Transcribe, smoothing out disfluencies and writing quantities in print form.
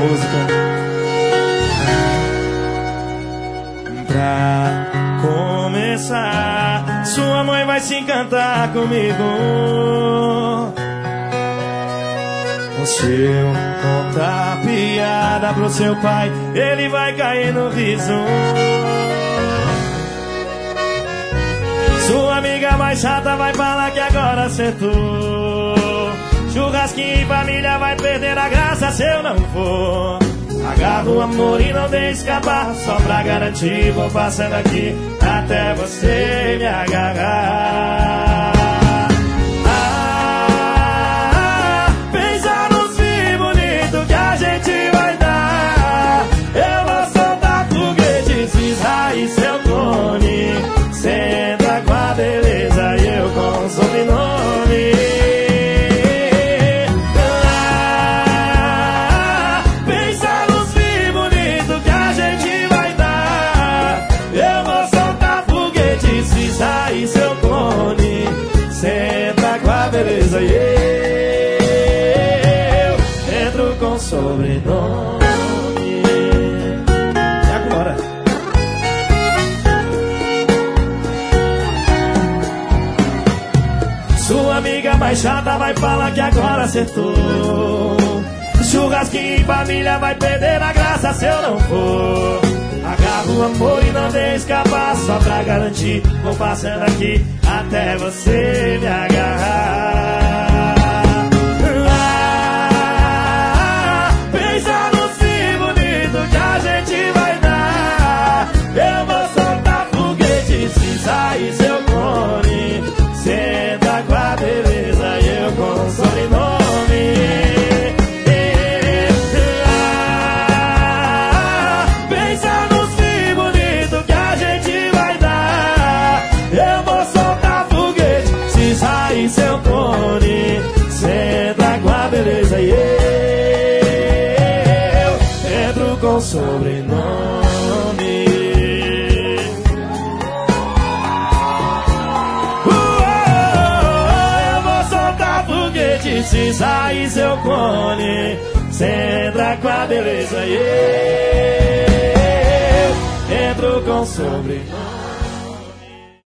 música. Pra começar, sua mãe vai se encantar comigo. Se eu contar piada pro seu pai, ele vai cair no riso. Sua amiga mais chata vai falar que agora acertou. Churrasquinho em família vai perder a graça se eu não for. Agarro o amor e não deixe escapar. Só pra garantir vou passando aqui até você me agarrar. Pensa nos filhos bonitos que a gente vai dar. Eu vou soltar foguete, cisar e seu clone. Senta com a beleza e eu com o sobrenome. Pensa nos filhos bonitos que a gente vai dar. Eu vou soltar foguete, cisar e seu clone. Senta com a beleza e eu entro com sobrenome. E agora? Sua amiga mais chata vai falar que agora acertou. Churrasquinho em família vai perder a graça se eu não for. Agarro o amor e não deixe escapar. Só pra garantir vou passando aqui até você me agarrar. Pensa no filho bonito que a gente vai dar. Eu vou soltar foguete, cisar e seu clone. Senta com a beleza e eu com o sobrenome. Pensa nos filhos bonitos que a gente vai dar. Eu vou soltar foguete, cisar e seu clone. Senta com a beleza e eu entro com sobrenome. Eu vou soltar foguete, cisar e seu clone. Senta com a beleza e eu entro com sobrenome.